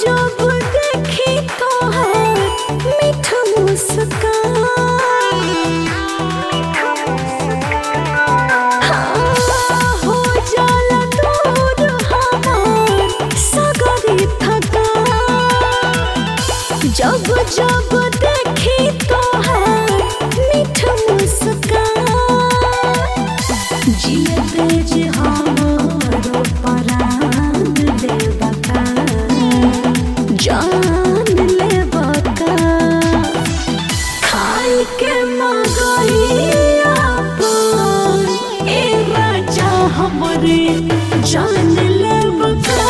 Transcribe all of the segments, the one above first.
जब देखी तोहर मीठ मुस्कान हो जाला दूर हमार सगरी थकान। जब जब देखी तोहर मीठ मुस्कान जियते जे हमारो परान लेबा का जान लेबा का खाई के मगहिया पान ए राजा हमरे जान लेबा का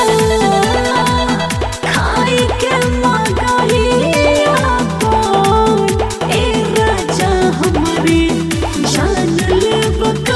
खाई के मगहिया पान ए राजा हमरे जान लेबा का।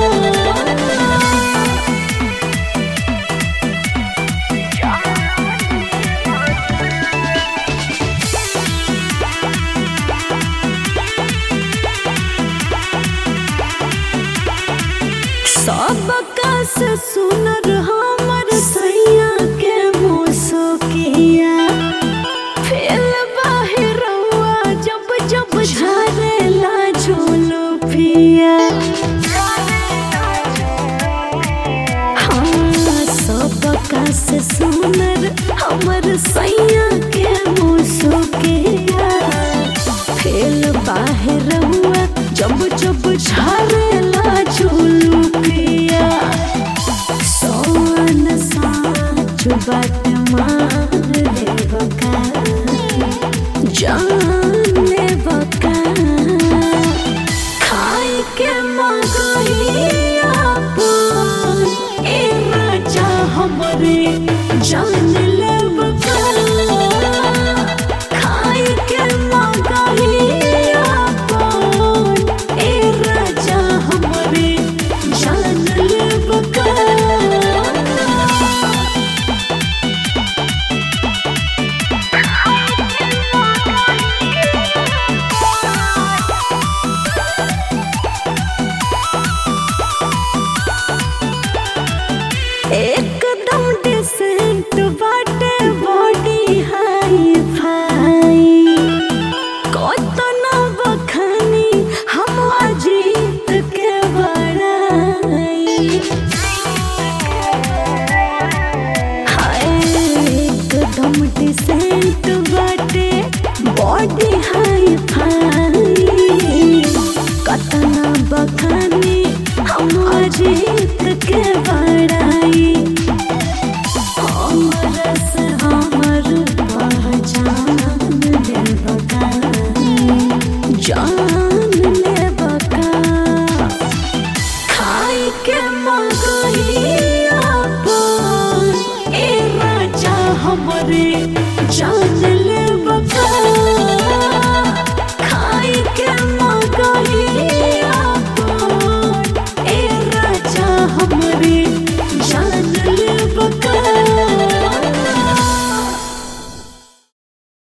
सबका से सुनर हमर सैया के मुसकिया फेल बाहरवा जब जब झरेला झोलो पिया। हाँ सबका से सुनर हमर सैया के मुसकिया फेल बाहरवा जब जब झरेला झोलो पिया। सोन साच बात मान लेबा का जान लेबा का खाई के मगहिया पान ए राजा हमरे जान लेबा का खाई के मगहिया पान ए राजा हमरे जान लेबा का। एकदम डिसेंट बाटे बॉडी हाई फाई कतना बखानी हम अजीत के बड़ाई। हाय एकदम डिसेंट बाटे बॉडी हाई फाई कतना बखानी हम अजीत के बड़ाई। हमर से हमर पहचान लेबा का जान लेबा का खाई के मगहिया पान ए राजा हमरे जान ले